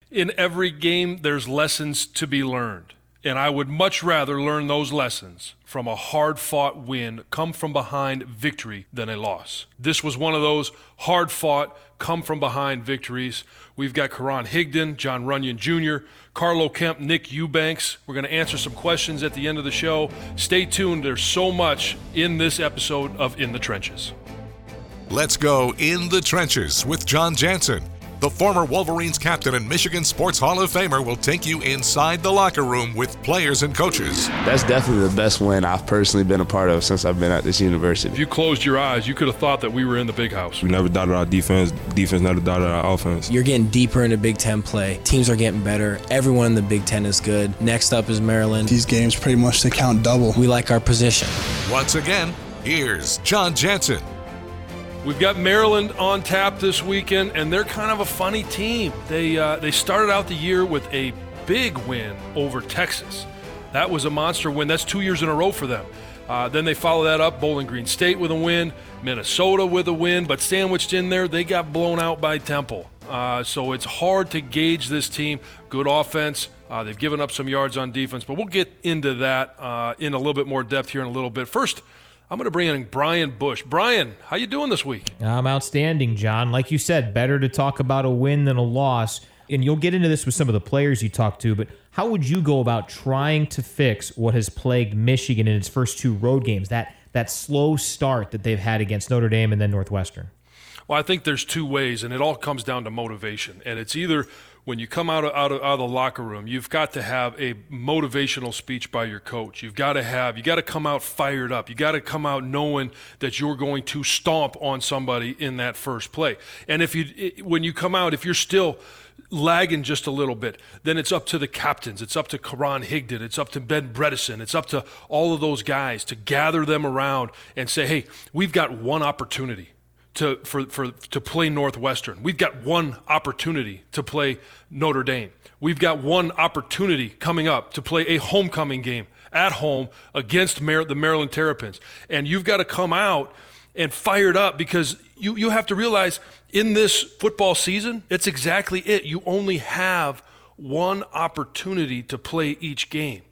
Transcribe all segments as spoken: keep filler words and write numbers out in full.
In every game, there's lessons to be learned. And I would much rather learn those lessons from a hard-fought win, come-from-behind victory than a loss. This was one of those hard-fought, come-from-behind victories. We've got Karan Higdon, John Runyon Junior, Carlo Kemp, Nick Eubanks. We're going to answer some questions at the end of the show. Stay tuned. There's so much in this episode of In the Trenches. Let's go in the trenches with John Jansen. The former Wolverines captain and Michigan Sports Hall of Famer will take you inside the locker room with players and coaches. That's definitely the best win I've personally been a part of since I've been at this university. If you closed your eyes, you could have thought that we were in the big house. We never doubted our defense. Defense never doubted our offense. You're getting deeper into Big Ten play. Teams are getting better. Everyone in the Big Ten is good. Next up is Maryland. These games pretty much they count double. We like our position. Once again, here's John Jansen. We've got Maryland on tap this weekend, and they're kind of a funny team. They uh, they started out the year with a big win over Texas. That was a monster win. That's two years in a row for them. Uh, then they follow that up, Bowling Green State with a win, Minnesota with a win, but sandwiched in there, they got blown out by Temple. Uh, so it's hard to gauge this team. Good offense. Uh, they've given up some yards on defense, but we'll get into that uh, in a little bit more depth here in a little bit. First, I'm going to bring in Brian Bush. Brian, how you doing this week? I'm outstanding, John. Like you said, better to talk about a win than a loss. And you'll get into this with some of the players you talked to, but how would you go about trying to fix what has plagued Michigan in its first two road games, that that slow start that they've had against Notre Dame and then Northwestern? Well, I think there's two ways, and it all comes down to motivation. And it's either when you come out of, out of, out of the locker room, you've got to have a motivational speech by your coach. You've got to have, you got to come out fired up. You got to come out knowing that you're going to stomp on somebody in that first play. And if you, when you come out, if you're still lagging just a little bit, then it's up to the captains. It's up to Karan Higdon. It's up to Ben Bredesen. It's up to all of those guys to gather them around and say, hey, we've got one opportunity to for, for to play Northwestern. We've got one opportunity to play Notre Dame. We've got one opportunity coming up to play a homecoming game at home against Mar- the Maryland Terrapins. And you've got to come out and fired up, because you, you have to realize in this football season, it's exactly it. You only have one opportunity to play each game.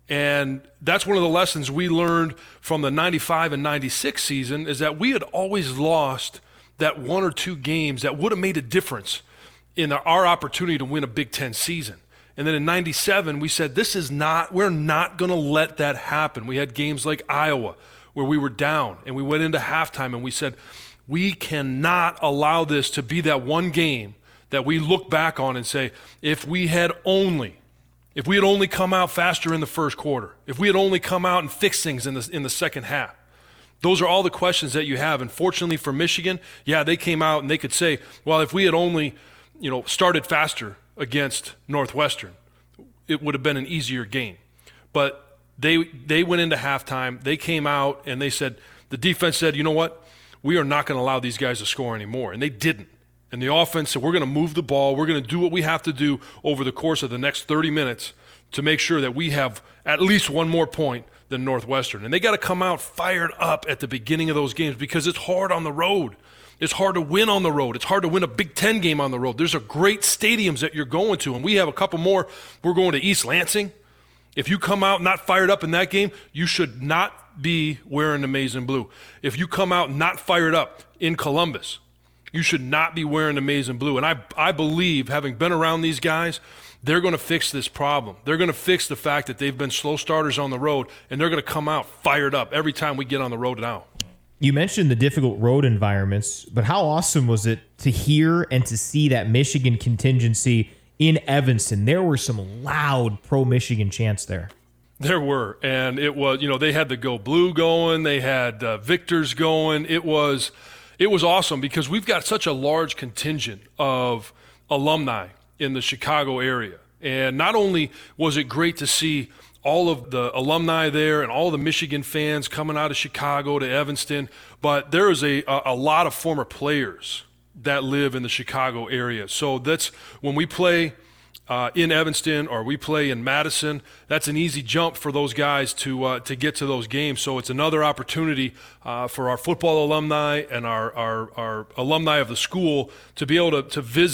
And that's one of the lessons we learned from the ninety-five and ninety-six season, is that we had always lost that one or two games that would have made a difference in our opportunity to win a Big Ten season. And then in ninety-seven, we said, this is not, we're not going to let that happen. We had games like Iowa where we were down and we went into halftime and we said, we cannot allow this to be that one game that we look back on and say, if we had only If we had only come out faster in the first quarter, if we had only come out and fixed things in the, in the second half. Those are all the questions that you have. And fortunately for Michigan, yeah, they came out and they could say, well, if we had only, you know, started faster against Northwestern, it would have been an easier game. But they they went into halftime, they came out and they said, the defense said, you know what, we are not going to allow these guys to score anymore. And they didn't. And the offense said, we're going to move the ball. We're going to do what we have to do over the course of the next thirty minutes to make sure that we have at least one more point than Northwestern. And they got to come out fired up at the beginning of those games, because it's hard on the road. It's hard to win on the road. It's hard to win a Big Ten game on the road. There's a great stadiums that you're going to, and we have a couple more. We're going to East Lansing. If you come out not fired up in that game, you should not be wearing the maize and blue. If you come out not fired up in Columbus, you should not be wearing the maize and blue. And I I believe, having been around these guys, they're going to fix this problem. They're going to fix the fact that they've been slow starters on the road, and they're going to come out fired up every time we get on the road now. You mentioned the difficult road environments, but how awesome was it to hear and to see that Michigan contingency in Evanston? There were some loud pro-Michigan chants there. There were, and it was, you know, they had the Go Blue going, they had uh, Victors going. It was... It was awesome because we've got such a large contingent of alumni in the Chicago area. And not only was it great to see all of the alumni there and all the Michigan fans coming out of Chicago to Evanston, but there is a, a, a lot of former players that live in the Chicago area. So that's when we play uh, in Evanston or we play in Madison, that's an easy jump for those guys to uh, to get to those games. So it's another opportunity uh, for our football alumni and our, our, our alumni of the school to be able to, to visit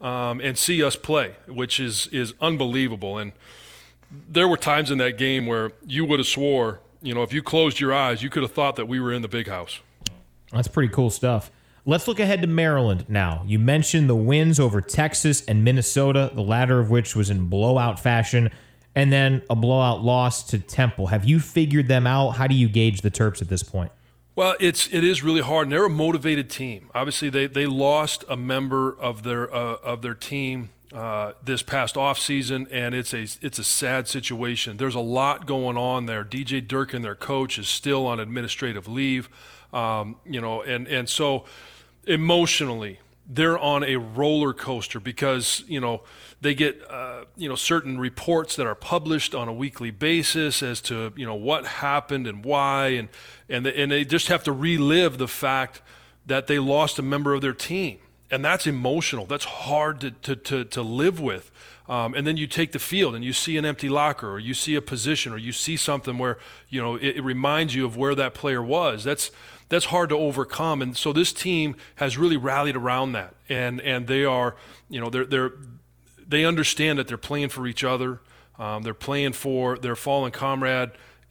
um, and see us play, which is is unbelievable. And there were times in that game where you would have swore, you know, if you closed your eyes, you could have thought that we were in the big house. That's pretty cool stuff. Let's look ahead to Maryland now. You mentioned the wins over Texas and Minnesota, the latter of which was in blowout fashion, and then a blowout loss to Temple. Have you figured them out? How do you gauge the Terps at this point? Well, it's it is really hard, and they're a motivated team. Obviously, they they lost a member of their uh, of their team uh, this past offseason, and it's a it's a sad situation. There's a lot going on there. D J Durkin, their coach, is still on administrative leave, um, you know, and and so emotionally they're on a roller coaster because, you know, they get, uh, you know, certain reports that are published on a weekly basis as to, you know, what happened and why. And, and, the, and they just have to relive the fact that they lost a member of their team. And that's emotional. That's hard to, to, to, to live with. Um, and then you take the field and you see an empty locker, or you see a position, or you see something where, you know, it, it reminds you of where that player was. That's, That's hard to overcome, and so this team has really rallied around that, and and they are, you know, they're they're they understand that they're playing for each other, um, they're playing for their fallen comrade,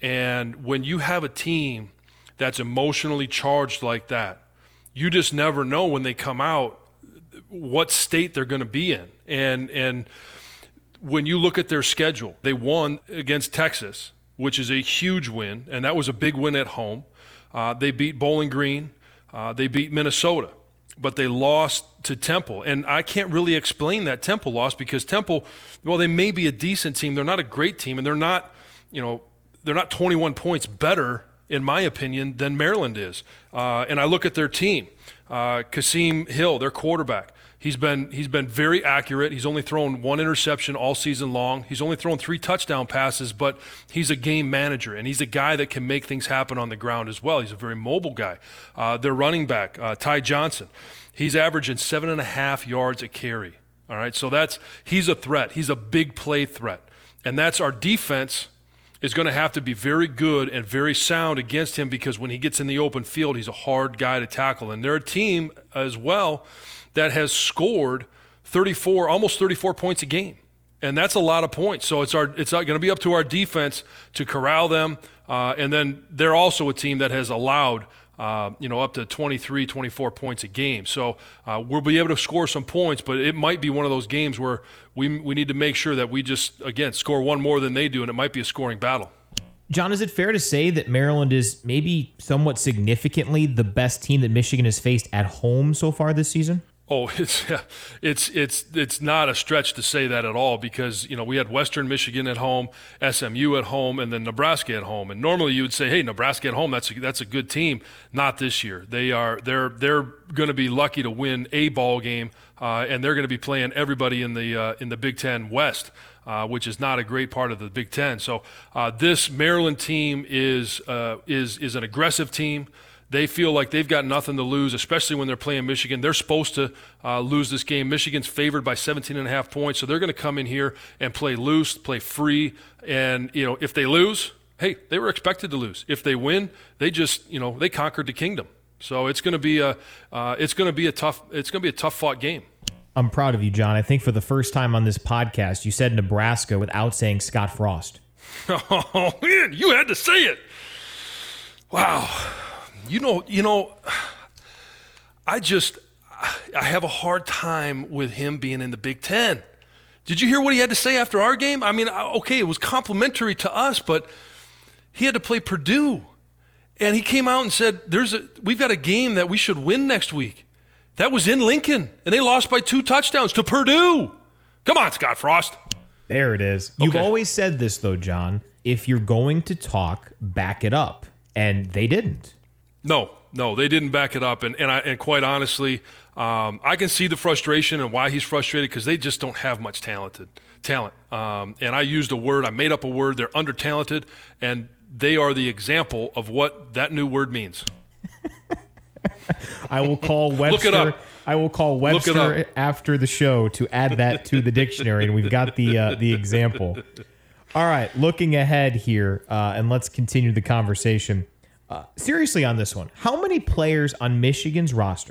and when you have a team that's emotionally charged like that, you just never know when they come out what state they're going to be in, and and when you look at their schedule, they won against Texas, which is a huge win, and that was a big win at home. Uh, they beat Bowling Green. Uh, they beat Minnesota, but they lost to Temple. And I can't really explain that Temple loss because Temple, well, they may be a decent team. They're not a great team, and they're not, you know, they're not twenty-one points better, in my opinion, than Maryland is. Uh, and I look at their team. Uh, Kasim Hill, their quarterback. He's been he's been very accurate. He's only thrown one interception all season long. He's only thrown three touchdown passes, but he's a game manager, and he's a guy that can make things happen on the ground as well. He's a very mobile guy. Uh, their running back, uh, Ty Johnson, he's averaging seven and a half yards a carry. All right, so that's he's a threat. He's a big play threat, and that's our defense is going to have to be very good and very sound against him because when he gets in the open field, he's a hard guy to tackle. And they're a team as well that has scored thirty-four, almost thirty-four points a game. And that's a lot of points. So it's our it's going to be up to our defense to corral them. Uh, and then they're also a team that has allowed, uh, you know, up to twenty-three, twenty-four points a game. So uh, we'll be able to score some points, but it might be one of those games where we we need to make sure that we just, again, score one more than they do, and it might be a scoring battle. John, is it fair to say that Maryland is maybe somewhat significantly the best team that Michigan has faced at home so far this season? Oh, it's it's it's it's not a stretch to say that at all because, you know, we had Western Michigan at home, S M U at home, and then Nebraska at home. And normally you would say, hey, Nebraska at home, that's a, that's a good team. Not this year. They are they're they're going to be lucky to win a ball game, uh, and they're going to be playing everybody in the uh, in the Big Ten West, uh, which is not a great part of the Big Ten. So uh, this Maryland team is uh, is is an aggressive team. They feel like they've got nothing to lose, especially when they're playing Michigan. They're supposed to uh, lose this game. Michigan's favored by seventeen and a half points, so they're going to come in here and play loose, play free. And, you know, if they lose, hey, they were expected to lose. If they win, they just, you know, they conquered the kingdom. So it's going to be a uh, it's going to be a tough it's going to be a tough fought game. I'm proud of you, John. I think for the first time on this podcast, you said Nebraska without saying Scott Frost. Oh man, you had to say it. Wow. You know, you know, I just, I have a hard time with him being in the Big Ten. Did you hear what he had to say after our game? I mean, okay, it was complimentary to us, but he had to play Purdue. And he came out and said, "There's a, we've got a game that we should win next week." That was in Lincoln, and they lost by two touchdowns to Purdue. Come on, Scott Frost. There it is. You've Okay. always said this, though, John. If you're going to talk, back it up. And they didn't. No, no, they didn't back it up, and and, I, and quite honestly, um, I can see the frustration and why he's frustrated because they just don't have much talented talent. Um, and I used a word, I made up a word. They're under-talented, and they are the example of what that new word means. I will call Webster. Look it up. I will call Look it Webster up. after the show to add that to the dictionary, and we've got the uh, the example. All right, looking ahead here, uh, and let's continue the conversation. Uh, seriously on this one, how many players on Michigan's roster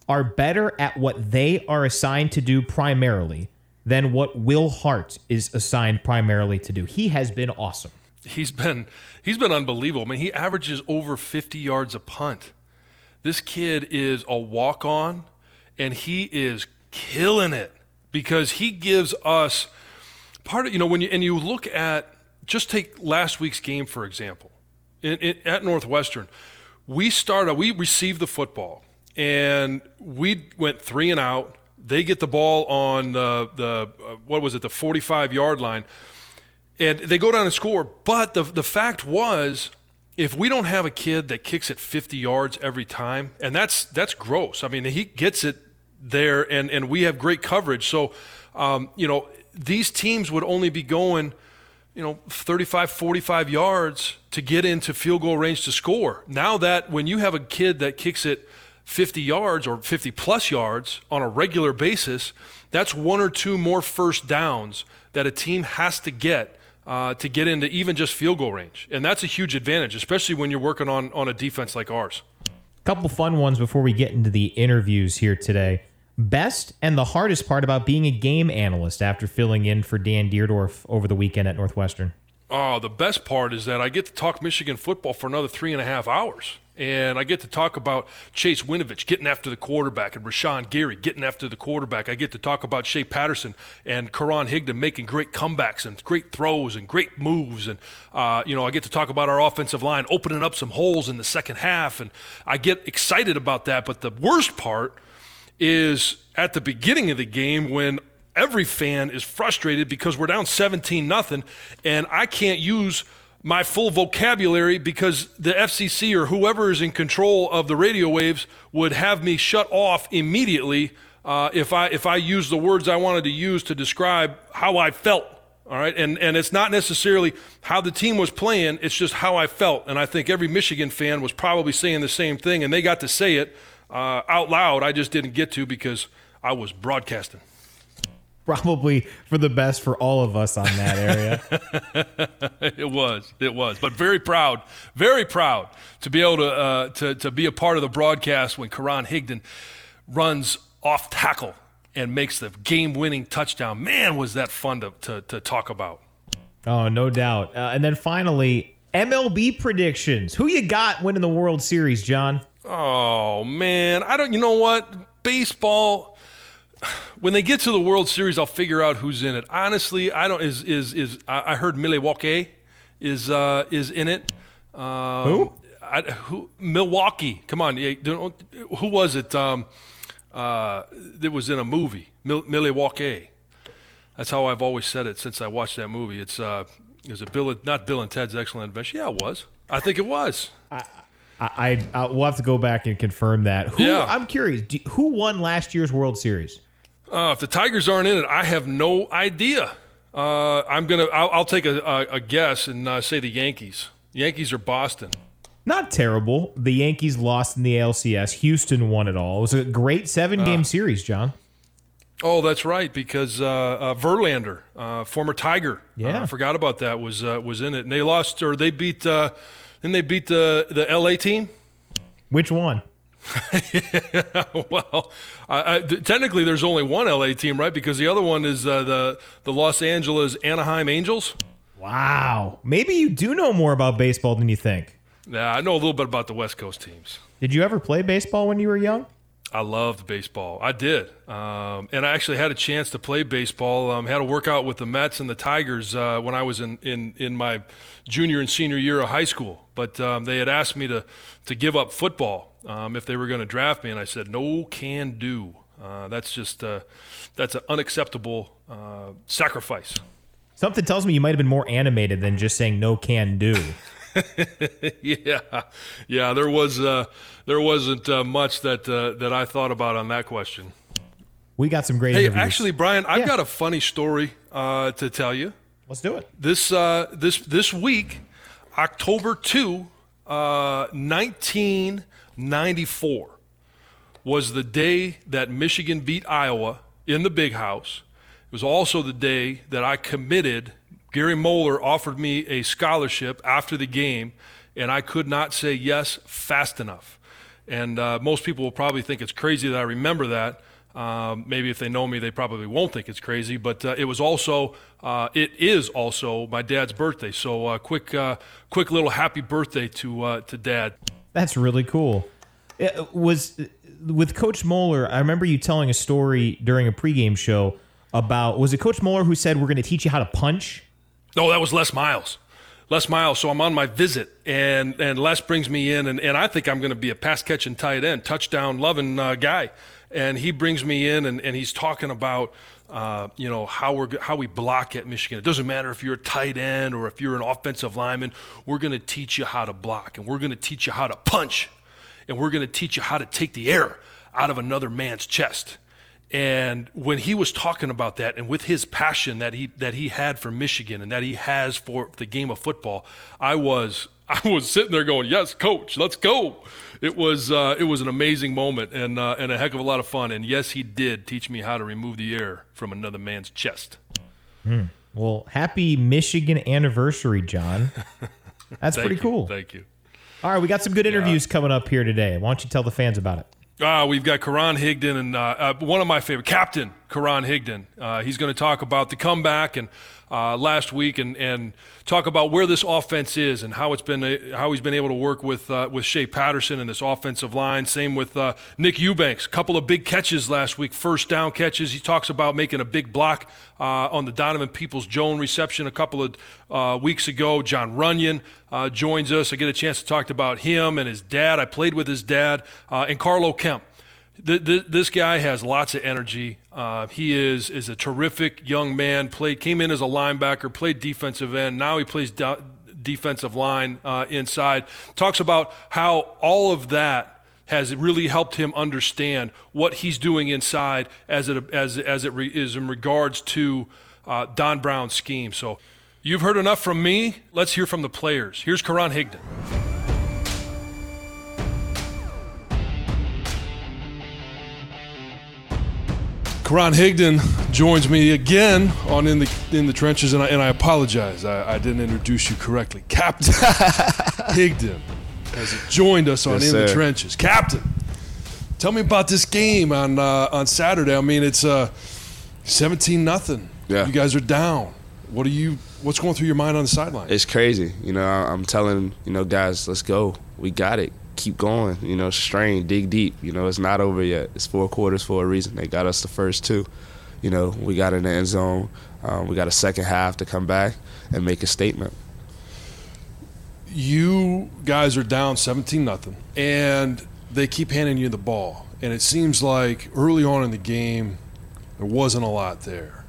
are better at what they are assigned to do primarily than what Will Hart is assigned primarily to do. He has been awesome. He's been he's been unbelievable. I mean, he averages over fifty yards a punt. This kid is a walk-on, and he is killing it because he gives us part of, you know, when you and you look at, just take last week's game, for example. In, in, at Northwestern, we started, we received the football, and we went three and out. They get the ball on the, the uh, what was it, the forty-five-yard line, and they go down and score. But the the fact was, if we don't have a kid that kicks it fifty yards every time, and that's that's gross. I mean, he gets it there, and, and we have great coverage. So, um, you know, these teams would only be going, you know, thirty-five, forty-five yards to get into field goal range to score. Now that when you have a kid that kicks it fifty yards or fifty plus yards on a regular basis, that's one or two more first downs that a team has to get uh, to get into even just field goal range. And that's a huge advantage, especially when you're working on, on a defense like ours. Couple fun ones before we get into the interviews here today. Best and the hardest part about being a game analyst after filling in for Dan Deerdorf over the weekend at Northwestern? Oh, the best part is that I get to talk Michigan football for another three and a half hours. And I get to talk about Chase Winovich getting after the quarterback and Rashawn Gary getting after the quarterback. I get to talk about Shea Patterson and Karan Higdon making great comebacks and great throws and great moves. And, uh, you know, I get to talk about our offensive line opening up some holes in the second half. And I get excited about that. But the worst part is at the beginning of the game when every fan is frustrated because we're down seventeen nothing and I can't use my full vocabulary because the F C C or whoever is in control of the radio waves would have me shut off immediately uh, if I if I use the words I wanted to use to describe how I felt. All right, and and it's not necessarily how the team was playing; it's just how I felt. And I think every Michigan fan was probably saying the same thing, and they got to say it uh, out loud. I just didn't get to because I was broadcasting. Probably for the best for all of us on that area. It was, it was, but very proud, very proud to be able to uh, to to be a part of the broadcast when Karan Higdon runs off tackle and makes the game-winning touchdown. Man, was that fun to to, to talk about. Oh, no doubt. Uh, and then finally, M L B predictions. Who you got winning the World Series, John? Oh man, I don't. You know what? Baseball. When they get to the World Series, I'll figure out who's in it. Honestly, I don't. Is is is I heard Milwaukee is uh, is in it. Um, who? I, who? Milwaukee. Come on. Who was it? Um, uh, it was in a movie. Mil- Milwaukee. That's how I've always said it since I watched that movie. It's uh, is it Bill? Not Bill and Ted's Excellent Adventure. Yeah, it was. I think it was. I, I, I we'll have to go back and confirm that. Who, yeah. I'm curious. Do, who won last year's World Series? Uh, if the Tigers aren't in it, I have no idea. Uh, I'm gonna. I'll, I'll take a, a, a guess and uh, say the Yankees. Yankees or Boston. Not terrible. The Yankees lost in the A L C S. Houston won it all. It was a great seven-game uh, series, John. Oh, that's right. Because uh, uh, Verlander, uh, former Tiger, yeah, I uh, forgot about that. Was uh, was in it, and they lost or they beat. Uh, then they beat the the L A team. Which one? yeah, well, I, I, th- technically there's only one L A team, right? Because the other one is uh, the the Los Angeles Anaheim Angels. Wow, maybe you do know more about baseball than you think. Yeah, I know a little bit about the West Coast teams. Did you ever play baseball when you were young? I loved baseball. I did, um, and I actually had a chance to play baseball. Um, had a workout with the Mets and the Tigers uh, when I was in, in, in my junior and senior year of high school. But um, they had asked me to to give up football um, if they were going to draft me, and I said no, can do. Uh, that's just uh, that's an unacceptable uh, sacrifice. Something tells me you might have been more animated than just saying no, can do. yeah, yeah. There was uh, there wasn't uh, much that uh, that I thought about on that question. We got some great. Hey, interviews. Actually, Brian, I've yeah. got a funny story uh, to tell you. Let's do it. This uh, this this week, October second, uh, nineteen ninety-four, was the day that Michigan beat Iowa in the Big House. It was also the day that I committed. Gary Moeller offered me a scholarship after the game, and I could not say yes fast enough. And uh, most people will probably think it's crazy that I remember that. Um, maybe if they know me, they probably won't think it's crazy. But uh, it was also, uh, it is also my dad's birthday. So uh, quick, uh, quick little happy birthday to uh, to Dad. That's really cool. It was with Coach Moeller. I remember you telling a story during a pregame show about, was it Coach Moeller who said we're going to teach you how to punch? No, that was Les Miles. Les Miles. So I'm on my visit, and, and Les brings me in, and, and I think I'm going to be a pass-catching tight end, touchdown-loving uh, guy. And he brings me in, and, and he's talking about, uh, you know, how we're how we block at Michigan. It doesn't matter if you're a tight end or if you're an offensive lineman. We're going to teach you how to block, and we're going to teach you how to punch, and we're going to teach you how to take the air out of another man's chest. And when he was talking about that, and with his passion that he that he had for Michigan and that he has for the game of football, I was I was sitting there going, "Yes, Coach, let's go." It was uh, it was an amazing moment and uh, and a heck of a lot of fun. And yes, he did teach me how to remove the air from another man's chest. Mm. Well, happy Michigan anniversary, John. That's pretty you, cool. Thank you. All right, we got some good interviews yeah. coming up here today. Why don't you tell the fans about it? Uh, we've got Karan Higdon and uh, uh, one of my favorite, Captain Karan Higdon. Uh, he's going to talk about the comeback and uh, last week and, and talk about where this offense is and how it's been uh, how he's been able to work with uh, with Shea Patterson and this offensive line. Same with uh, Nick Eubanks. A couple of big catches last week, first down catches. He talks about making a big block uh, on the Donovan Peoples-Jones reception a couple of uh, weeks ago. John Runyon uh, joins us. I get a chance to talk about him and his dad. I played with his dad uh, and Carlo Kemp. This guy has lots of energy. Uh, he is is a terrific young man. Played came in as a linebacker, played defensive end. Now he plays do- defensive line uh, inside. Talks about how all of that has really helped him understand what he's doing inside as it as as it re- is in regards to uh, Don Brown's scheme. So you've heard enough from me. Let's hear from the players. Here's Karan Higdon. Karan Higdon joins me again on In the in the Trenches, and I, and I apologize. I, I didn't introduce you correctly. Captain Higdon has joined us on yes, In sir. the Trenches. Captain, tell me about this game on uh, on Saturday. I mean, it's uh, seventeen nothing. Yeah. You guys are down. What are you? What's going through your mind on the sideline? It's crazy. You know, I'm telling you know guys, let's go. We got it. Keep going, you know, strain, dig deep. You know, it's not over yet. It's four quarters for a reason. They got us the first two. You know, we got in the end zone. Um, we got a second half to come back and make a statement. You guys are down seventeen nothing, and they keep handing you the ball. And it seems like early on in the game, there wasn't a lot there.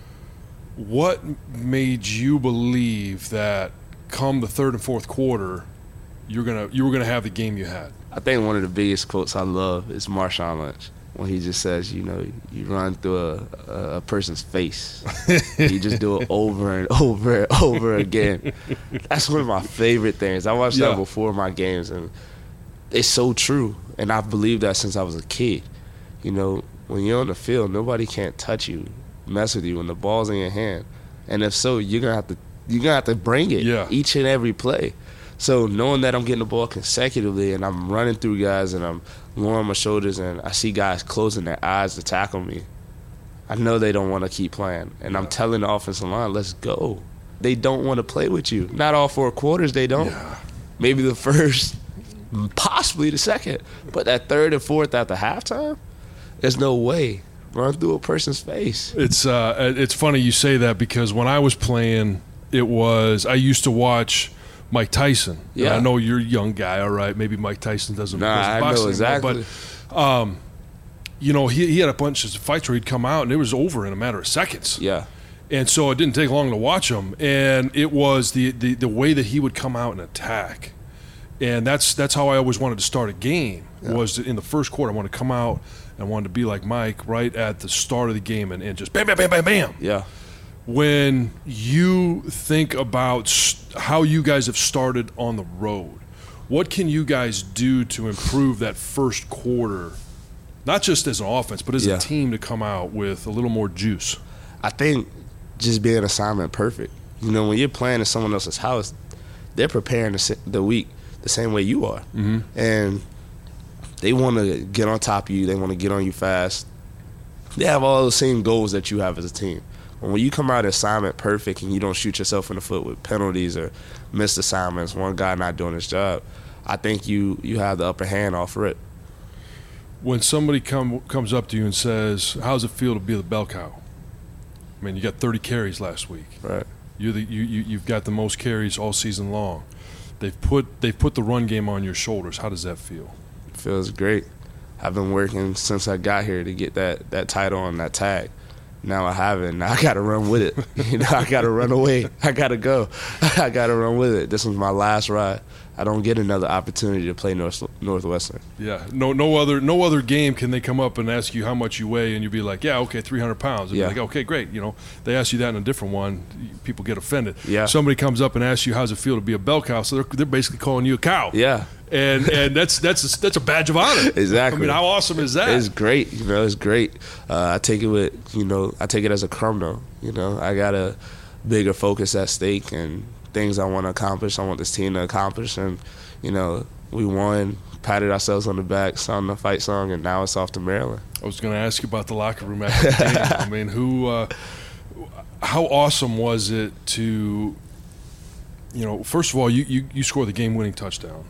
What made you believe that come the third and fourth quarter, You're gonna you were gonna have the game you had? I think one of the biggest quotes I love is Marshawn Lynch when he just says, you know, you run through a, a, a person's face. You just do it over and over and over again. That's one of my favorite things. I watched yeah. that before my games, and it's so true. And I've believed that since I was a kid. You know, when you're on the field, nobody can't touch you, mess with you when the ball's in your hand. And if so, you're gonna have to you're gonna have to bring it yeah. each and every play. So knowing that I'm getting the ball consecutively and I'm running through guys and I'm lowering my shoulders and I see guys closing their eyes to tackle me, I know they don't want to keep playing. And I'm telling the offensive line, let's go. They don't want to play with you. Not all four quarters, they don't. Yeah. Maybe the first, possibly the second. But that third and fourth after halftime, there's no way. Run through a person's face. It's uh, it's funny you say that because when I was playing, it was, I used to watch Mike Tyson. Yeah. I know you're a young guy, all right. Maybe Mike Tyson doesn't nah, doesn't I box know exactly. Anymore, but, um, you know, he, he had a bunch of fights where he'd come out and it was over in a matter of seconds. Yeah. And so it didn't take long to watch him. And it was the, the, the way that he would come out and attack. And that's that's how I always wanted to start a game, yeah. was in the first quarter. I wanted to come out and I wanted to be like Mike right at the start of the game and, and just bam, bam, bam, bam, bam. Yeah. When you think about how you guys have started on the road, what can you guys do to improve that first quarter, not just as an offense, but as yeah. a team to come out with a little more juice? I think just being assignment perfect. You know, when you're playing in someone else's house, they're preparing the, the week the same way you are. Mm-hmm. And they want to get on top of you. They want to get on you fast. They have all the same goals that you have as a team. When you come out of assignment perfect and you don't shoot yourself in the foot with penalties or missed assignments, one guy not doing his job, I think you you have the upper hand off rip. When somebody come comes up to you and says, "How's it feel to be the bell cow?" I mean, you got thirty carries last week. Right. You're the, you you you've got the most carries all season long. They've put they've put the run game on your shoulders. How does that feel? It feels great. I've been working since I got here to get that, that title and that tag. Now I have it. Now I got to run with it. You know, I got to run away. I got to go. I got to run with it. This was my last ride. I don't get another opportunity to play North, Northwestern. Yeah. No no other no other game can they come up and ask you how much you weigh and you'll be like, yeah, okay, three hundred pounds. And yeah. Be like, okay, great. You know, they ask you that in a different one. People get offended. Yeah. Somebody comes up and asks you, how's it feel to be a bell cow? So they're, they're basically calling you a cow. Yeah. And and that's that's a, that's a badge of honor. Exactly. I mean, how awesome is that? It's great. You know, it's great. Uh, I take it with, you know, I take it as a crumb though. You know, I got a bigger focus at stake and things I want to accomplish. I want this team to accomplish. And, you know, we won, patted ourselves on the back, sung the fight song, and now it's off to Maryland. I was going to ask you about the locker room after the game. I mean, who, uh, how awesome was it to, you know, first of all, you, you, you score the game-winning touchdown.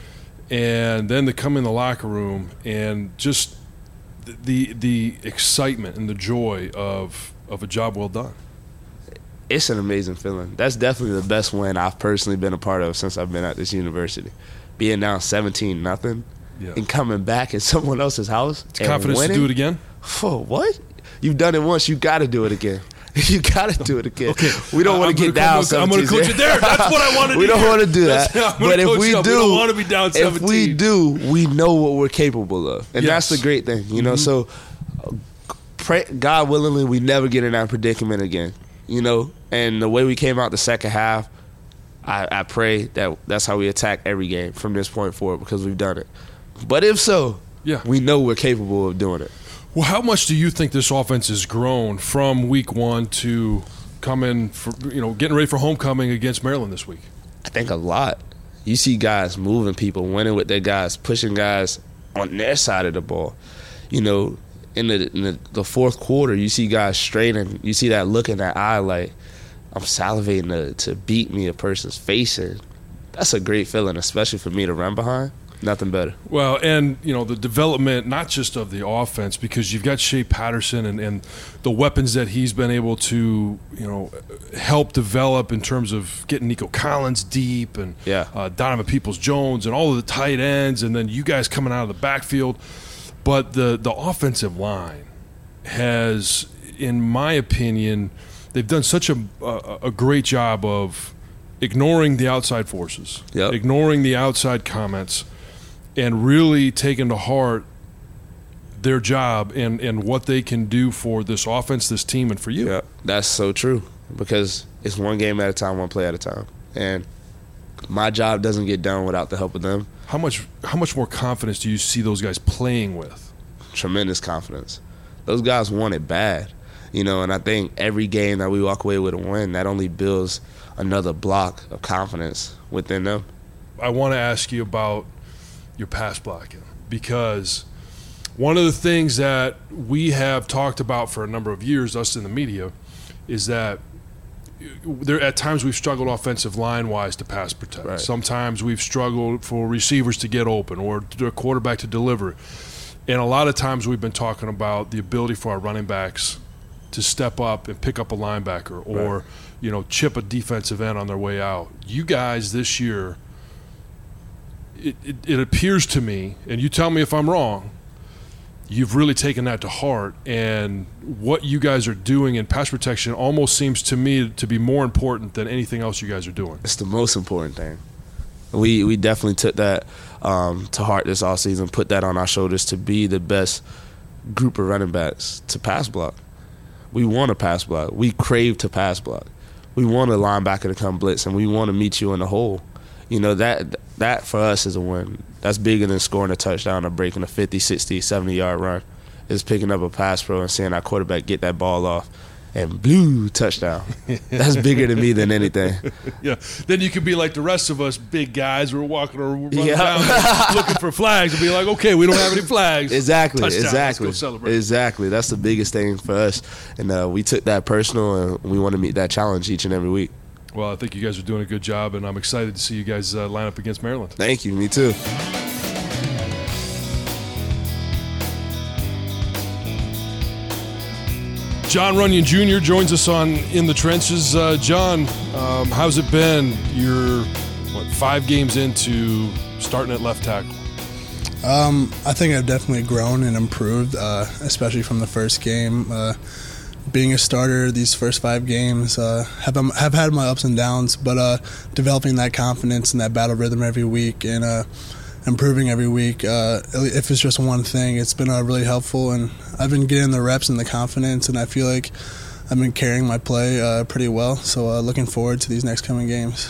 And then to come in the locker room and just the the excitement and the joy of of a job well done. It's an amazing feeling. That's definitely the best win I've personally been a part of since I've been at this university. Being down seventeen nothing yeah. and coming back at someone else's house. It's confidence winning. To do it again? Oh, what? You've done it once, you got to do it again. You got to do it again. Okay. We don't want to get down seventeen. I'm going to coach you there. That's what I want to do. We don't want to do that. But if we do, we don't want to be down seventeen. If we do, we know what we're capable of. And yes. that's the great thing. You know, mm-hmm. so uh, pray, God willingly, we never get in that predicament again. You know, and the way we came out the second half, I, I pray that that's how we attack every game from this point forward because we've done it. But if so, yeah. we know we're capable of doing it. Well, how much do you think this offense has grown from week one to coming, for, you know, getting ready for homecoming against Maryland this week? I think a lot. You see guys moving people, winning with their guys, pushing guys on their side of the ball. You know, in the in the, the fourth quarter, you see guys straight and you see that look in that eye like, I'm salivating to, to beat me a person's face. And that's a great feeling, especially for me to run behind. Nothing better. Well, and, you know, the development, not just of the offense, because you've got Shea Patterson and, and the weapons that he's been able to, you know, help develop in terms of getting Nico Collins deep and yeah. uh, Donovan Peoples-Jones and all of the tight ends, and then you guys coming out of the backfield. But the, the offensive line has, in my opinion, they've done such a, a, a great job of ignoring the outside forces, yep. ignoring the outside comments, and really taking to heart their job and, and what they can do for this offense, this team, and for you. Yeah, that's so true because it's one game at a time, one play at a time. And my job doesn't get done without the help of them. How much how much more confidence do you see those guys playing with? Tremendous confidence. Those guys want it bad. You know, and I think every game that we walk away with a win, that only builds another block of confidence within them. I want to ask you about your pass blocking because one of the things that we have talked about for a number of years, us in the media, is that there at times we've struggled offensive line-wise to pass protect. Right. Sometimes we've struggled for receivers to get open or the quarterback to deliver. And a lot of times we've been talking about the ability for our running backs to step up and pick up a linebacker or, right. you know, chip a defensive end on their way out. You guys this year, it, it, it appears to me, and you tell me if I'm wrong, you've really taken that to heart, and what you guys are doing in pass protection almost seems to me to be more important than anything else you guys are doing. It's the most important thing. We we definitely took that um, to heart this offseason, put that on our shoulders to be the best group of running backs to pass block. We want to pass block. We crave to pass block. We want a linebacker to come blitz, and we want to meet you in the hole. You know, that that for us is a win. That's bigger than scoring a touchdown or breaking a fifty, sixty, seventy-yard run. It's picking up a pass pro and seeing our quarterback get that ball off and blue touchdown. That's bigger to me than anything. Yeah. Then you could be like the rest of us big guys who are walking or running Yeah. down looking for flags and be like, okay, we don't have any flags. Exactly, Touchdown. exactly, Let's go celebrate. exactly. That's the biggest thing for us, and uh, we took that personal, and we want to meet that challenge each and every week. Well, I think you guys are doing a good job, and I'm excited to see you guys uh, line up against Maryland. Thank you. Me too. Jon Runyan Junior joins us on In the Trenches. Uh, John, um, how's it been? You're, what, five games into starting at left tackle? Um, I think I've definitely grown and improved, uh, especially from the first game. Uh, being a starter these first five games, uh, have have had my ups and downs, but uh, developing that confidence and that battle rhythm every week and uh, improving every week. Uh, if it's just one thing, it's been uh, really helpful, and I've been getting the reps and the confidence, and I feel like I've been carrying my play uh, pretty well. So uh, looking forward to these next coming games.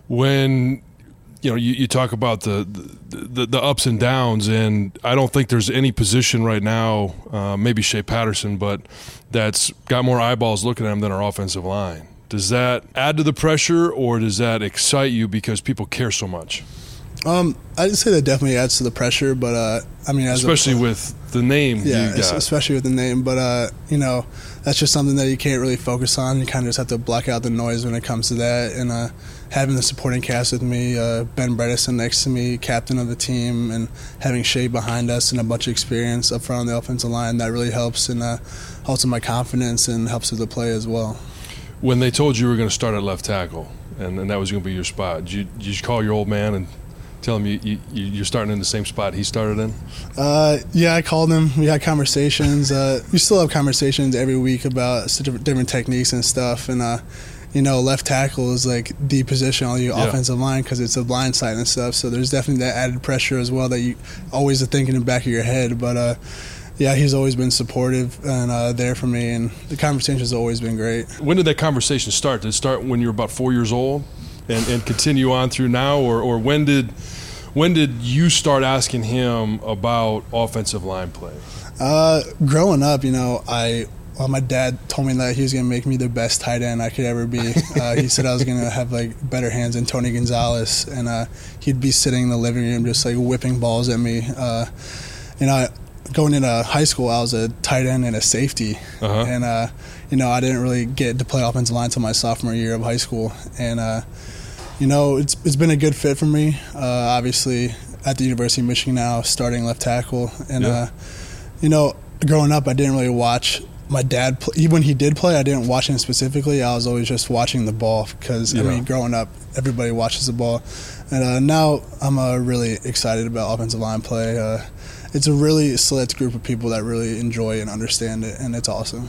When you know you, you talk about the, the the ups and downs, and I don't think there's any position right now, uh, maybe Shea Patterson, but that's got more eyeballs looking at him than our offensive line. Does that add to the pressure, or does that excite you because people care so much? Um, I'd say that definitely adds to the pressure, but uh, I mean, as especially a, with the name, yeah, you got. especially with the name. But uh, you know, that's just something that you can't really focus on. You kind of just have to block out the noise when it comes to that. And uh, having the supporting cast with me, uh, Ben Bredesen next to me, captain of the team, and having Shea behind us and a bunch of experience up front on the offensive line, that really helps and uh, helps with my confidence and helps with the play as well. When they told you you were going to start at left tackle, and, and that was going to be your spot, did you, did you call your old man and tell him you, you, you're starting in the same spot he started in? Uh, yeah, I called him. We had conversations. Uh, we still have conversations every week about different, different techniques and stuff. And, uh, you know, left tackle is like the position on the Yeah. offensive line because it's a blind side and stuff. So there's definitely that added pressure as well that you always are thinking in the back of your head. But, uh, yeah, he's always been supportive and uh, there for me. And the conversation has always been great. When did that conversation start? Did it start when you were about four years old and, and continue on through now? Or, or when did when did you start asking him about offensive line play? Uh, growing up, you know, I well, my dad told me that he was going to make me the best tight end I could ever be. Uh, he said I was going to have, like, better hands than Tony Gonzalez, and uh, he'd be sitting in the living room just, like, whipping balls at me. Uh, you know, going into high school, I was a tight end and a safety, Uh-huh. and, uh, you know, I didn't really get to play offensive line until my sophomore year of high school, and, uh, you know, it's it's been a good fit for me. Uh, obviously, at the University of Michigan now, starting left tackle. And, Yeah. uh, you know, growing up, I didn't really watch my dad play. Even when he did play, I didn't watch him specifically. I was always just watching the ball because, Yeah. I mean, growing up, everybody watches the ball. And uh, now I'm uh, really excited about offensive line play. Uh, it's a really select group of people that really enjoy and understand it, and it's awesome.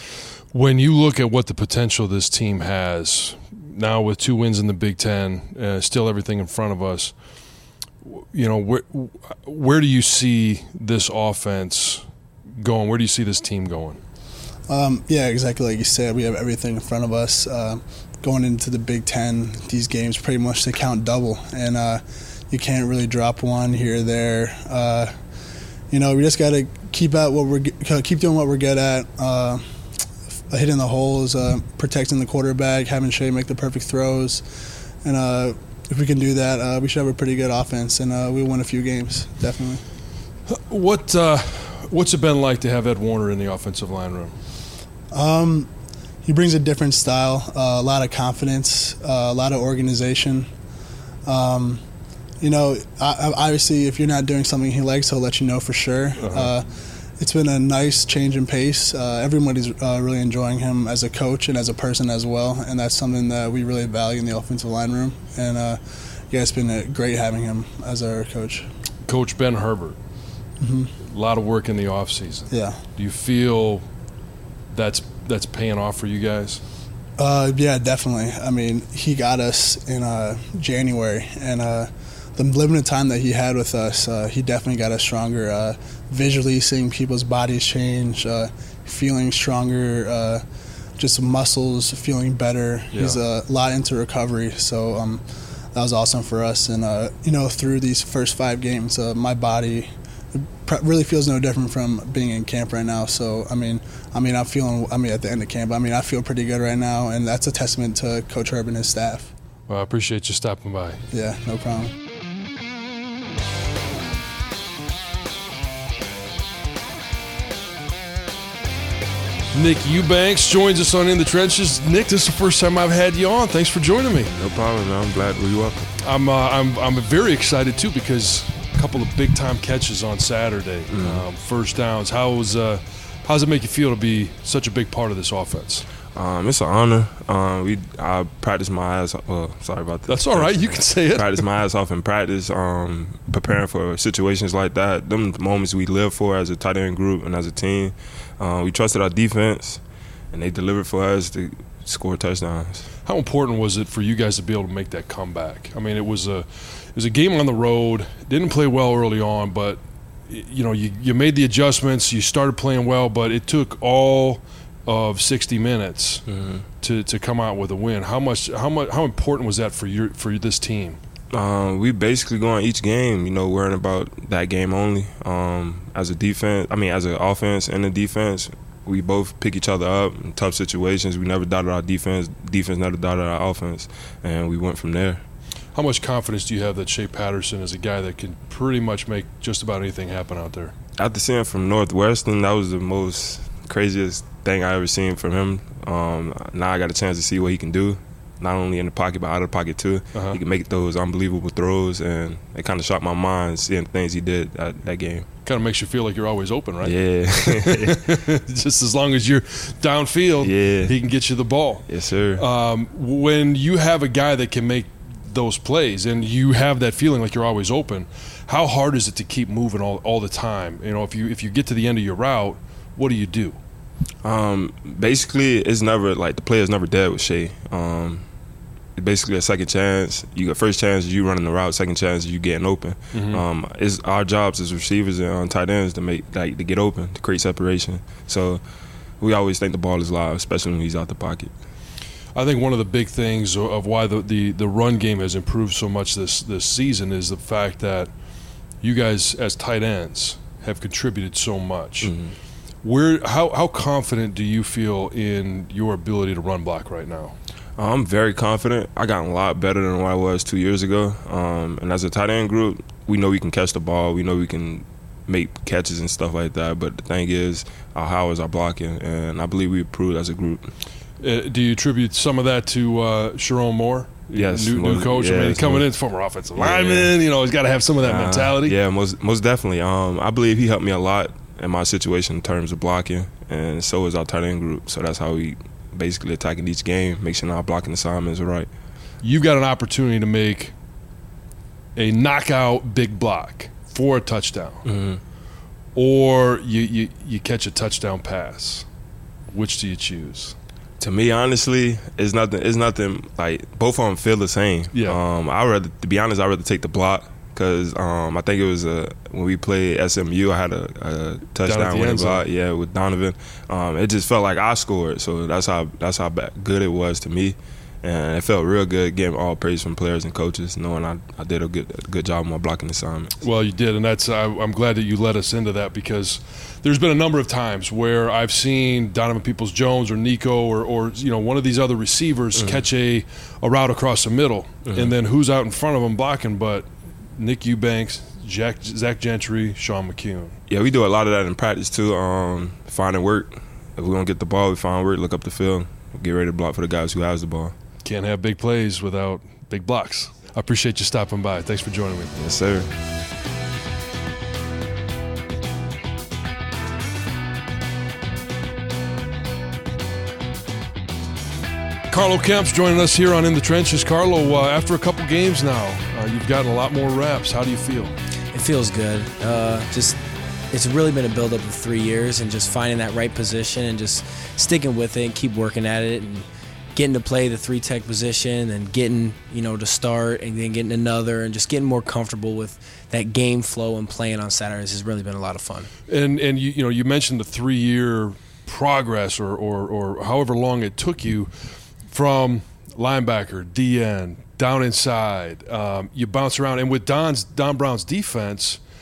When you look at what the potential this team has, now with two wins in the Big Ten, uh, still everything in front of us, you know, where where do you see this offense going? Where do you see this team going? Um, yeah, exactly like you said. We have everything in front of us. Uh, going into the Big Ten, these games pretty much they count double, and uh, you can't really drop one here or there. Uh, you know, we just got to keep at what we're keep doing what we're good at. Uh, hitting the holes, uh, protecting the quarterback, having Shea make the perfect throws, and uh, if we can do that, uh, we should have a pretty good offense, and uh, we'll win a few games, definitely. What uh, what's it been like to have Ed Warner in the offensive line room? Um, he brings a different style, uh, a lot of confidence, uh, a lot of organization. Um, you know, I, obviously, if you're not doing something he likes, he'll let you know for sure. Uh-huh. Uh, it's been a nice change in pace. Uh, everybody's uh, really enjoying him as a coach and as a person as well, and that's something that we really value in the offensive line room. And uh, yeah, it's been uh, great having him as our coach. Coach Ben Herbert, Mm-hmm. a lot of work in the offseason. Yeah. Do you feel that's that's paying off for you guys? Uh, yeah, definitely. I mean, he got us in uh, January, and uh, the limited time that he had with us, uh, he definitely got us stronger. Uh, visually seeing people's bodies change, uh, feeling stronger, uh, just muscles feeling better. Yeah. He's a lot into recovery, so um, that was awesome for us. And, uh, you know, through these first five games, uh, my body really feels no different from being in camp right now. So I mean, I mean, I'm feeling. I mean, at the end of camp, I mean, I feel pretty good right now, and that's a testament to Coach Herb and his staff. Well, I appreciate you stopping by. Yeah, no problem. Nick Eubanks joins us on In the Trenches. Nick, this is the first time I've had you on. Thanks for joining me. No problem, man. I'm glad we welcome. I'm uh, I'm I'm very excited too because a couple of big time catches on Saturday, mm-hmm. um, first downs. How was uh, how does it make you feel to be such a big part of this offense? Um, it's an honor. Um, we I practice my ass. Well, sorry about that. That's all right. You can say it. Practice my ass off in practice. Um, preparing for situations like that. Them moments we live for as a tight end group and as a team. Uh, we trusted our defense, and they delivered for us to score touchdowns. How important was it for you guys to be able to make that comeback? I mean, it was a it was a game on the road. Didn't play well early on, but you know you you made the adjustments. You started playing well, but it took all of sixty minutes mm-hmm. to, to come out with a win. How much how much how important was that for your for this team? Um, we basically go on each game, you know, worrying about that game only. Um, as a defense, I mean, as an offense and a defense, we both pick each other up in tough situations. We never doubted our defense. Defense never doubted our offense, and we went from there. How much confidence do you have that Shea Patterson is a guy that can pretty much make just about anything happen out there? After seeing from Northwestern, that was the most craziest thing I ever seen from him. Um, now I got a chance to see what he can do. Not only in the pocket, but out of the pocket too. Uh-huh. He can make those unbelievable throws, and it kind of shocked my mind seeing the things he did that, that game. Kind of makes you feel like you're always open, right? Yeah. Just as long as you're downfield, yeah. he can get you the ball. Yes, sir. Um, when you have a guy that can make those plays, and you have that feeling like you're always open, how hard is it to keep moving all, all the time? You know, if you if you get to the end of your route, what do you do? Um, basically, it's never like the player's never dead with Shea. Um, basically a second chance. You got first chance you running the route, second chance you getting open. Mm-hmm. Um, it's our jobs as receivers and on tight ends to make like to get open, to create separation. So we always think the ball is live, especially when he's out the pocket. I think one of the big things of why the, the, the run game has improved so much this this season is the fact that you guys as tight ends have contributed so much. Mm-hmm. Where how how confident do you feel in your ability to run block right now? I'm very confident. I got a lot better than what I was two years ago. Um, and as a tight end group, we know we can catch the ball. We know we can make catches and stuff like that. But the thing is, our how is our blocking, and I believe we improved as a group. Uh, do you attribute some of that to uh, Sharon Moore? Yes, new, most, new coach. Yeah, I mean, coming most, in, former offensive yeah, lineman. You know, he's got to have some of that uh, mentality. Yeah, most most definitely. Um, I believe he helped me a lot in my situation in terms of blocking, and so is our tight end group. So that's how we basically attacking each game, make sure our blocking assignments are right. You've got an opportunity to make a knockout big block for a touchdown, mm-hmm. or you, you you catch a touchdown pass. Which do you choose? To me, honestly, it's nothing. It's nothing like both of them feel the same. Yeah. Um, I rather, to be honest, I rather take the block. Because um, I think it was uh, when we played S M U, I had a, a touchdown winning block, yeah, with Donovan. Um, it just felt like I scored, so that's how that's how good it was to me, and it felt real good getting all praise from players and coaches, knowing I, I did a good a good job on my blocking assignments. Well, you did, and that's I, I'm glad that you led us into that because there's been a number of times where I've seen Donovan Peoples-Jones or Nico or, or you know one of these other receivers mm-hmm. catch a, a route across the middle, mm-hmm. and then who's out in front of them blocking, but Nick Eubanks, Jack, Zach Gentry, Sean McCune. Yeah, we do a lot of that in practice too. Um, finding work. If we don't get the ball, we find work, look up the field, get ready to block for the guys who has the ball. Can't have big plays without big blocks. I appreciate you stopping by. Thanks for joining me. Yes, sir. Carlo Kemp's joining us here on In the Trenches. Carlo, uh, after a couple games now, uh, you've gotten a lot more reps. How do you feel? It feels good. Uh, just it's really been a buildup of three years and just finding that right position and just sticking with it and keep working at it and getting to play the three tech position and getting, you know, to start and then getting another and just getting more comfortable with that game flow and playing on Saturdays has really been a lot of fun. And and you you know you mentioned the three year progress or or, or however long it took you. From linebacker, D N, down inside, um, you bounce around. And with Don's Don Brown's defense,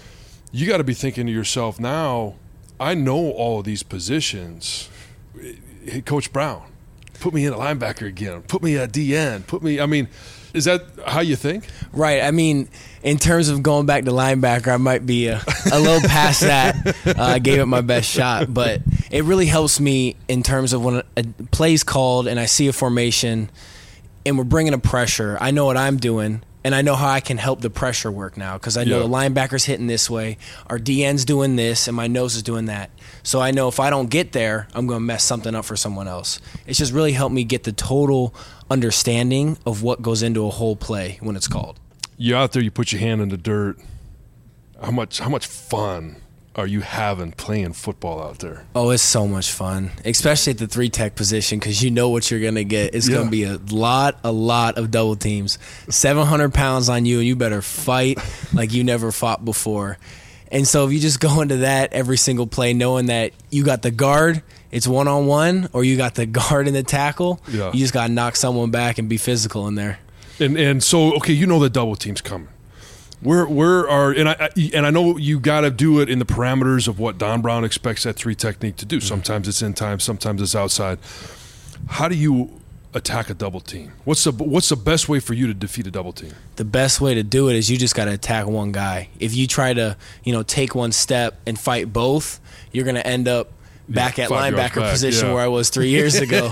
you got to be thinking to yourself now, I know all of these positions. Hey, Coach Brown, put me in a linebacker again. Put me at D N. Put me, I mean, is that how you think? Right. I mean, in terms of going back to linebacker, I might be a, a little past that. Uh, I gave it my best shot. But it really helps me in terms of when a, a play's called and I see a formation and we're bringing a pressure. I know what I'm doing, and I know how I can help the pressure work now because I know Yeah. the linebacker's hitting this way, our D N's doing this, and my nose is doing that. So I know if I don't get there, I'm going to mess something up for someone else. It's just really helped me get the total understanding of what goes into a whole play when it's called. You're out there, you put your hand in the dirt. How much how much fun are you having playing football out there? Oh, it's so much fun, especially at the three tech position because you know what you're going to get. It's Yeah. going to be a lot, a lot of double teams. seven hundred pounds on you, and you better fight like you never fought before. And so if you just go into that every single play knowing that you got the guard, it's one-on-one, or you got the guard and the tackle, Yeah. you just got to knock someone back and be physical in there. And and so okay, you know the double team's coming. Where where are and I I- and I know you got to do it in the parameters of what Don Brown expects that three technique to do. Sometimes it's in time, sometimes it's outside. How do you attack a double team? What's the what's the best way for you to defeat a double team? The best way to do it is you just got to attack one guy. If you try to, you know, take one step and fight both, you're going to end up back Yeah, at five yards linebacker back, position yeah. where I was three years ago.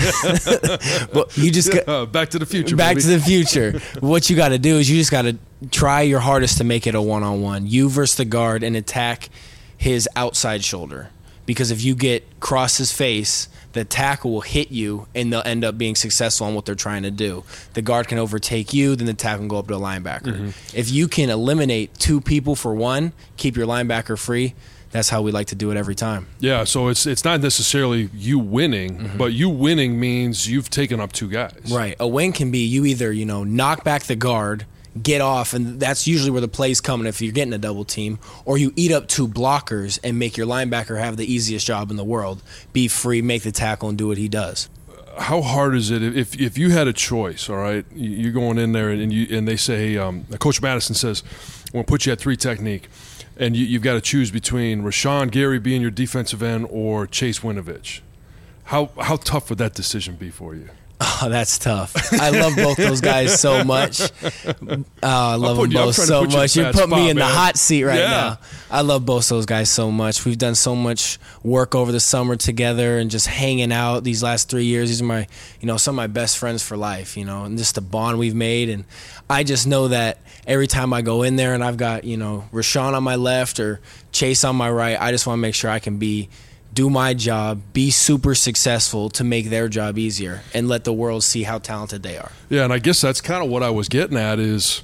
But you just got, Uh, back to the future. back baby. to the future. What you got to do is you just got to try your hardest to make it a one-on-one. You versus the guard and attack his outside shoulder. Because if you get cross his face, the tackle will hit you and they'll end up being successful on what they're trying to do. The guard can overtake you, then the tackle can go up to a linebacker. Mm-hmm. If you can eliminate two people for one, keep your linebacker free, that's how we like to do it every time. Yeah, so it's it's not necessarily you winning, Mm-hmm. but you winning means you've taken up two guys. Right. A win can be you either, you know, knock back the guard, get off, and that's usually where the play's coming if you're getting a double team, or you eat up two blockers and make your linebacker have the easiest job in the world. Be free, make the tackle, and do what he does. How hard is it if if you had a choice? All right, you're going in there and you and they say, um, Coach Madison says, "We're gonna put you at three technique," and you, you've got to choose between Rashawn Gary being your defensive end or Chase Winovich. How how tough would that decision be for you? Oh, that's tough. I love both those guys so much. Oh, I love them putting you- I'm both trying to so put you in a much. You bad put me spot, in the man. hot seat right Yeah. now. I love both those guys so much. We've done so much work over the summer together and just hanging out these last three years. These are my, you know, some of my best friends for life, you know, and just the bond we've made. And I just know that every time I go in there and I've got, you know, Rashawn on my left or Chase on my right, I just want to make sure I can be do my job, be super successful to make their job easier and let the world see how talented they are. Yeah, and I guess that's kind of what I was getting at is,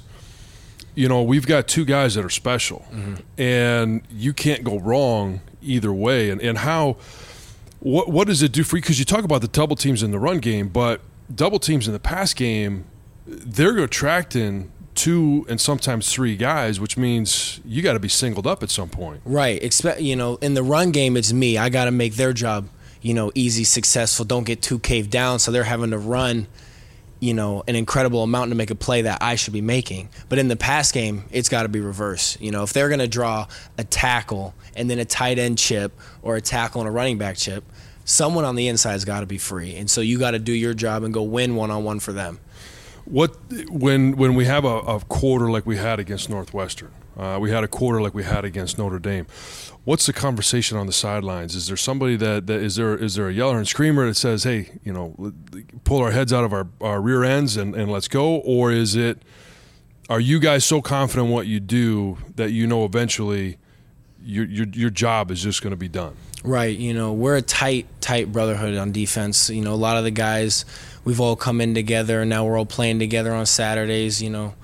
you know, we've got two guys that are special, Mm-hmm. and you can't go wrong either way. And, and how, what what does it do for you? Because you talk about the double teams in the run game, but double teams in the pass game, they're attracting two and sometimes three guys, which means you got to be singled up at some point. Right. Expect you know, in the run game, it's me. I got to make their job, you know, easy, successful. Don't get too caved down, so they're having to run, you know, an incredible amount to make a play that I should be making. But in the pass game, it's got to be reverse. You know, if they're going to draw a tackle and then a tight end chip or a tackle and a running back chip, someone on the inside's got to be free. And so you got to do your job and go win one-on-one for them. What when when we have a, a quarter like we had against Northwestern, uh, we had a quarter like we had against Notre Dame. What's the conversation on the sidelines? Is there somebody that, that is there is there a yeller and screamer that says, "Hey, you know, pull our heads out of our, our rear ends and, and let's go," or is it? Are you guys so confident in what you do that you know eventually your your your job is just going to be done? Right. You know, we're a tight, tight brotherhood on defense. You know, a lot of the guys, we've all come in together, and now we're all playing together on Saturdays, you know.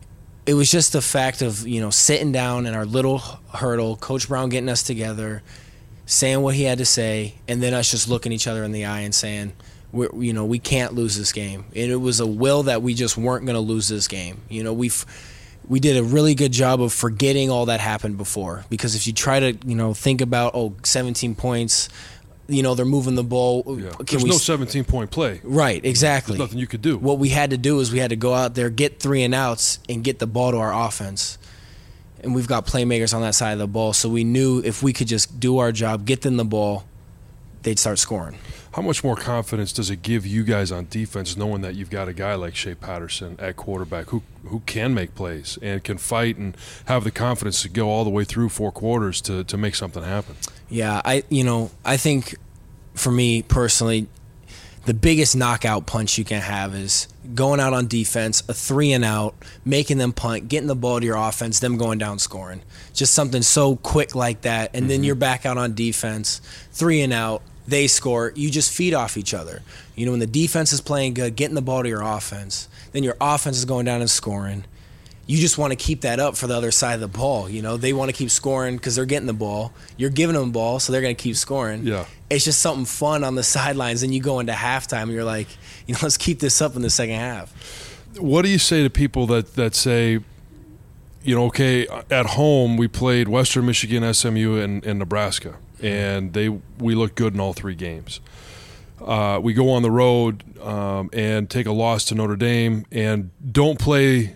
It was just the fact of, you know, sitting down in our little hurdle, Coach Brown getting us together, saying what he had to say, and then us just looking each other in the eye and saying, we're, you know, we can't lose this game. And it was a will that we just weren't going to lose this game. You know, we've... We did a really good job of forgetting all that happened before, because if you try to, you know, think about, oh, seventeen points, you know, they're moving the ball. Yeah. Can There's we, no seventeen-point play. right, exactly. There's nothing you could do. What we had to do is we had to go out there, get three and outs, and get the ball to our offense. and we've got playmakers on that side of the ball. So we knew if we could just do our job, get them the ball, they'd start scoring. How much more confidence does it give you guys on defense knowing that you've got a guy like Shea Patterson at quarterback who who can make plays and can fight and have the confidence to go all the way through four quarters to, to make something happen? Yeah, I you know, I think for me personally, the biggest knockout punch you can have is going out on defense, a three and out, making them punt, getting the ball to your offense, them going down scoring. Just something so quick like that, and mm-hmm. then you're back out on defense, three and out, they score, you just feed off each other. You know, when the defense is playing good, getting the ball to your offense, then your offense is going down and scoring. You just want to keep that up for the other side of the ball. You know, they want to keep scoring because they're getting the ball. You're giving them the ball, so they're going to keep scoring. Yeah. It's just something fun on the sidelines. And you go into halftime, and you're like, you know, let's keep this up in the second half. What do you say to people that, that say, you know, okay, at home we played Western Michigan, S M U, and, and Nebraska, and they we looked good in all three games. Uh, we go on the road um, and take a loss to Notre Dame and don't play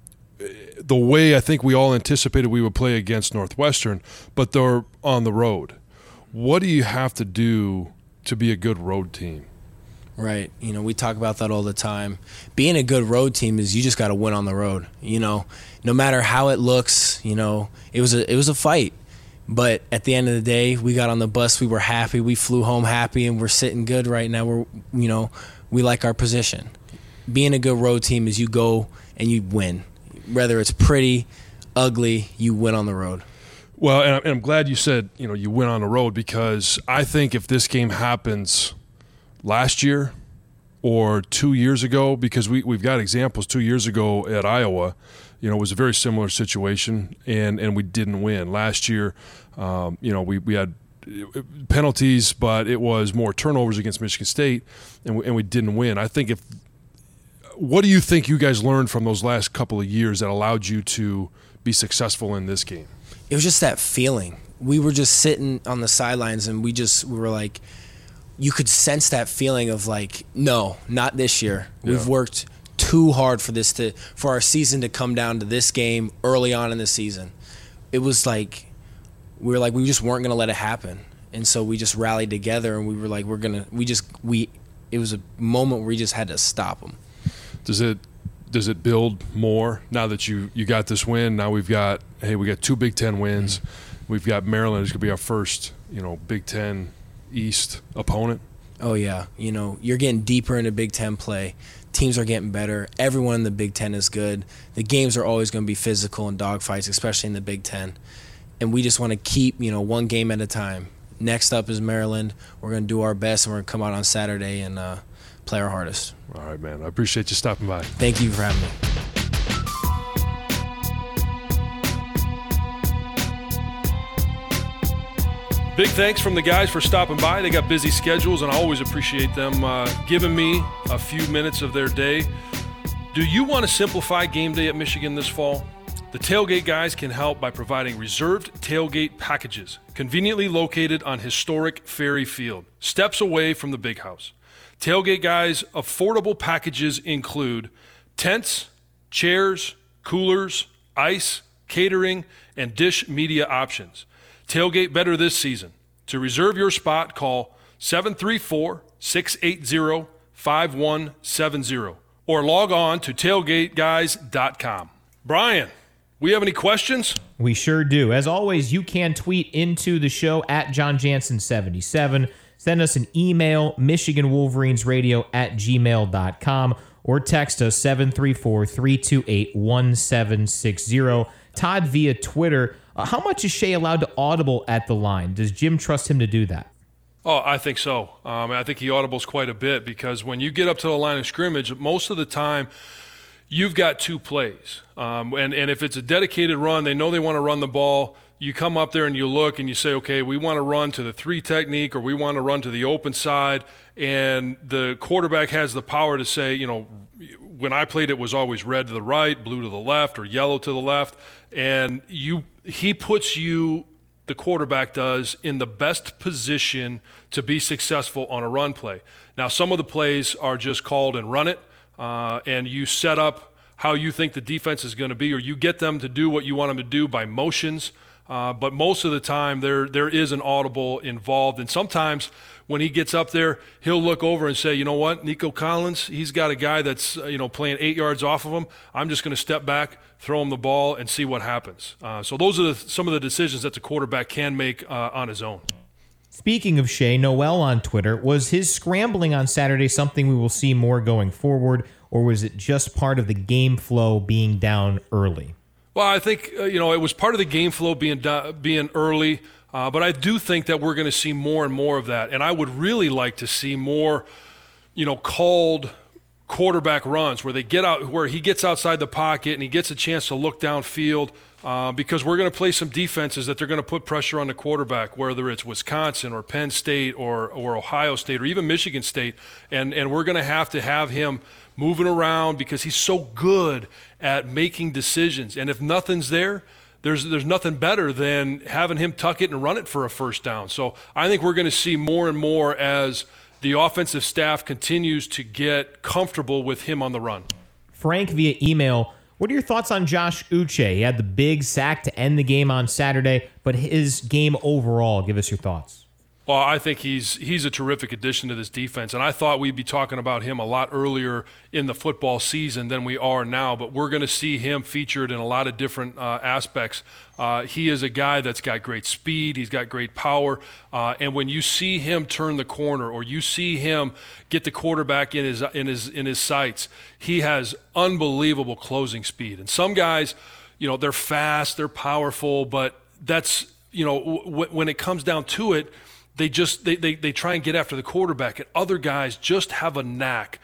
the way I think we all anticipated we would play against Northwestern, but they're on the road. What do you have to do to be a good road team? Right. You know, we talk about that all the time. Being a good road team is you just got to win on the road. You know, no matter how it looks, you know, it was a it was a fight. But at the end of the day, we got on the bus, we were happy, we flew home happy, and we're sitting good right now. We're, you know, we like our position. Being a good road team is you go and you win. Whether it's pretty, ugly, you win on the road. Well, and I'm glad you said, you know, you win on the road, because I think if this game happens last year or two years ago, because we, we've got examples two years ago at Iowa, you know, it was a very similar situation, and, and we didn't win. Last year, um, you know, we, we had penalties, but it was more turnovers against Michigan State, and we, and we didn't win. I think if what do you think you guys learned from those last couple of years that allowed you to be successful in this game? It was just that feeling. We were just sitting on the sidelines, and we just we were like, you could sense that feeling of like, no, not this year. Yeah. We've worked too hard for this to for our season to come down to this game early on in the season. It was like we were like we just weren't gonna let it happen, and so we just rallied together, and we were like we're gonna we just we it was a moment where we just had to stop them. Does it does it build more now that you, you got this win? Now we've got hey we got two Big Ten wins. Mm-hmm. We've got Maryland is gonna be our first you know Big Ten East opponent. Oh yeah, you know you're getting deeper into Big Ten play. Teams are getting better. Everyone in the Big Ten is good. The games are always going to be physical and dogfights, especially in the Big Ten. And we just want to keep you know one game at a time. Next up is Maryland. We're going to do our best, and we're going to come out on Saturday and uh, play our hardest. All right, man. I appreciate you stopping by. Thank you for having me. Big thanks from the guys for stopping by. They got busy schedules, and I always appreciate them uh, giving me a few minutes of their day. Do you want to simplify game day at Michigan this fall? The Tailgate guys can help by providing reserved tailgate packages, conveniently located on historic Ferry Field, steps away from the big house. Tailgate guys' affordable packages include tents, chairs, coolers, ice, catering, and dish media options. Tailgate better this season. To reserve your spot, call seven three four, six eight zero, five one seven zero or log on to tailgate guys dot com. Brian, we have any questions? We sure do. As always, you can tweet into the show at John Jansen seventy-seven. Send us an email, Michigan Wolverines Radio at gmail dot com, or text us seven three four, three two eight, one seven six zero. Todd via Twitter. Uh, how much is Shea allowed to audible at the line? Does Jim trust him to do that? Oh, I think so. Um, I think he audibles quite a bit, because when you get up to the line of scrimmage, most of the time you've got two plays. Um, and, and if it's a dedicated run, they know they want to run the ball. You come up there and you look and you say, okay, we want to run to the three technique, or we want to run to the open side. And the quarterback has the power to say, you know, when I played, it was always red to the right, blue to the left, or yellow to the left. And you, he puts you, the quarterback does, in the best position to be successful on a run play. Now, some of the plays are just called and run it, uh, and you set up how you think the defense is going to be, or you get them to do what you want them to do by motions. Uh, but most of the time, there there is an audible involved. And sometimes when he gets up there, he'll look over and say, you know what, Nico Collins, he's got a guy that's uh, you know playing eight yards off of him. I'm just going to step back, throw him the ball, and see what happens. Uh, so those are the, some of the decisions that the quarterback can make uh, on his own. Speaking of Shea, Noel on Twitter, was his scrambling on Saturday something we will see more going forward, or was it just part of the game flow being down early? Well, I think, uh, you know, it was part of the game flow being do- being early, uh, but I do think that we're going to see more and more of that. And I would really like to see more, you know, called quarterback runs where they get out, where he gets outside the pocket and he gets a chance to look downfield, uh, because we're going to play some defenses that they're going to put pressure on the quarterback, whether it's Wisconsin or Penn State or or Ohio State or even Michigan State, and and we're going to have to have him moving around because he's so good at making decisions. And if nothing's there, there's there's nothing better than having him tuck it and run it for a first down. So I think we're going to see more and more as the offensive staff continues to get comfortable with him on the run. Frank via email, what are your thoughts on Josh Uche? He had the big sack to end the game on Saturday, but his game overall, give us your thoughts. Well, I think he's he's a terrific addition to this defense, and I thought we'd be talking about him a lot earlier in the football season than we are now, but we're going to see him featured in a lot of different uh, aspects. Uh, he is a guy that's got great speed, he's got great power, uh, and when you see him turn the corner or you see him get the quarterback in his in his in his sights, he has unbelievable closing speed. And some guys, you know, they're fast, they're powerful, but that's, you know, w- when it comes down to it, They just they, they they try and get after the quarterback, and other guys just have a knack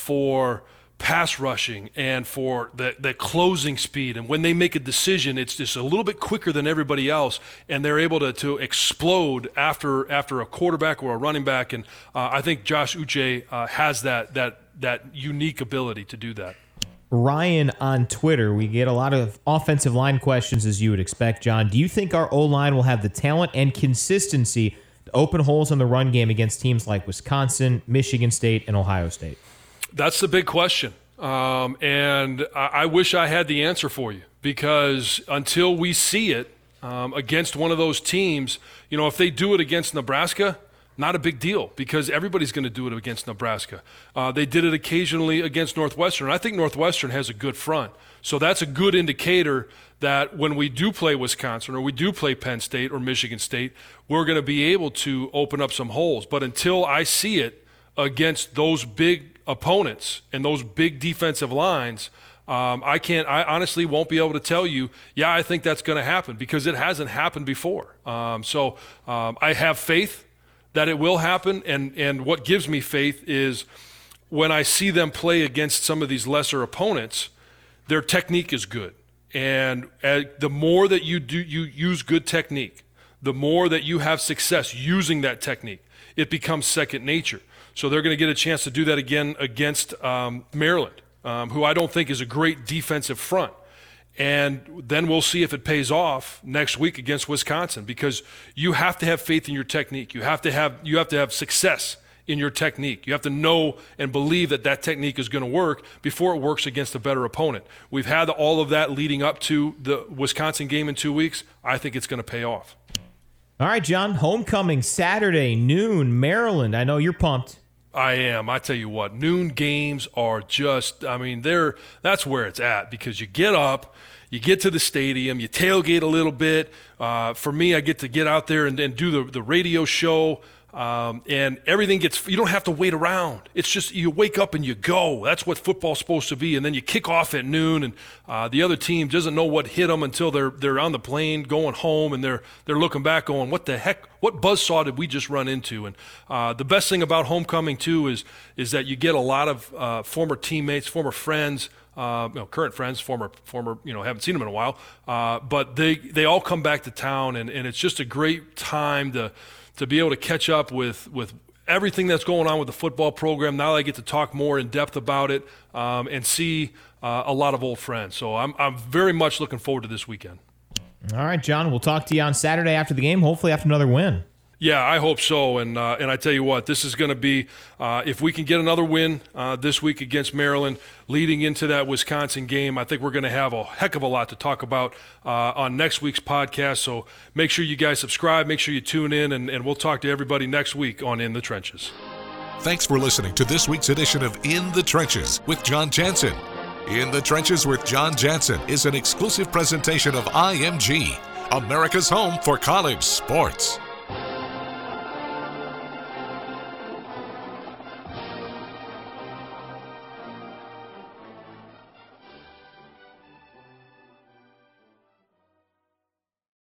for pass rushing and for the, the closing speed. And when they make a decision, it's just a little bit quicker than everybody else, and they're able to, to explode after after a quarterback or a running back. And uh, I think Josh Uche uh, has that that that unique ability to do that. Ryan on Twitter, we get a lot of offensive line questions, as you would expect, John. Do you think our O-line will have the talent and consistency to open holes in the run game against teams like Wisconsin, Michigan State, and Ohio State? That's the big question. Um, and I, I wish I had the answer for you, because until we see it um, against one of those teams, you know, if they do it against Nebraska, not a big deal, because everybody's going to do it against Nebraska. Uh, they did it occasionally against Northwestern. I think Northwestern has a good front. So that's a good indicator that when we do play Wisconsin or we do play Penn State or Michigan State, we're going to be able to open up some holes. But until I see it against those big opponents and those big defensive lines, um, I can't. I honestly won't be able to tell you, yeah, I think that's going to happen, because it hasn't happened before. Um, so um, I have faith that it will happen, and, and what gives me faith is when I see them play against some of these lesser opponents, their technique is good. And uh, the more that you do, you use good technique, the more that you have success using that technique, it becomes second nature. So they're going to get a chance to do that again against um, Maryland, um, who I don't think is a great defensive front. And then we'll see if it pays off next week against Wisconsin, because you have to have faith in your technique. You have to have you have to have success in your technique. You have to know and believe that that technique is going to work before it works against a better opponent. We've had all of that leading up to the Wisconsin game in two weeks. I think it's going to pay off. All right, John, homecoming Saturday, noon, Maryland. I know you're pumped. I am. I tell you what, noon games are just, I mean, they're that's where it's at, because you get up, you get to the stadium, you tailgate a little bit. Uh, for me, I get to get out there and, and do the, the radio show. Um, and everything gets, you don't have to wait around. It's just, you wake up and you go. That's what football's supposed to be. And then you kick off at noon, and uh, the other team doesn't know what hit them until they're they're on the plane going home, and they're they're looking back going, what the heck, what buzzsaw did we just run into? And uh, the best thing about homecoming too is is that you get a lot of uh, former teammates, former friends, Uh, you know, current friends, former, former, you know, haven't seen them in a while, uh, but they they all come back to town, and, and it's just a great time to to be able to catch up with with everything that's going on with the football program. Now I get to talk more in depth about it, um, and see uh, a lot of old friends. So I'm I'm very much looking forward to this weekend. All right, John, we'll talk to you on Saturday after the game, hopefully after another win. Yeah, I hope so. And uh, and I tell you what, this is going to be, uh, if we can get another win uh, this week against Maryland, leading into that Wisconsin game, I think we're going to have a heck of a lot to talk about uh, on next week's podcast. So make sure you guys subscribe, make sure you tune in, and, and we'll talk to everybody next week on In the Trenches. Thanks for listening to this week's edition of In the Trenches with John Jansen. In the Trenches with John Jansen is an exclusive presentation of I M G, America's home for college sports.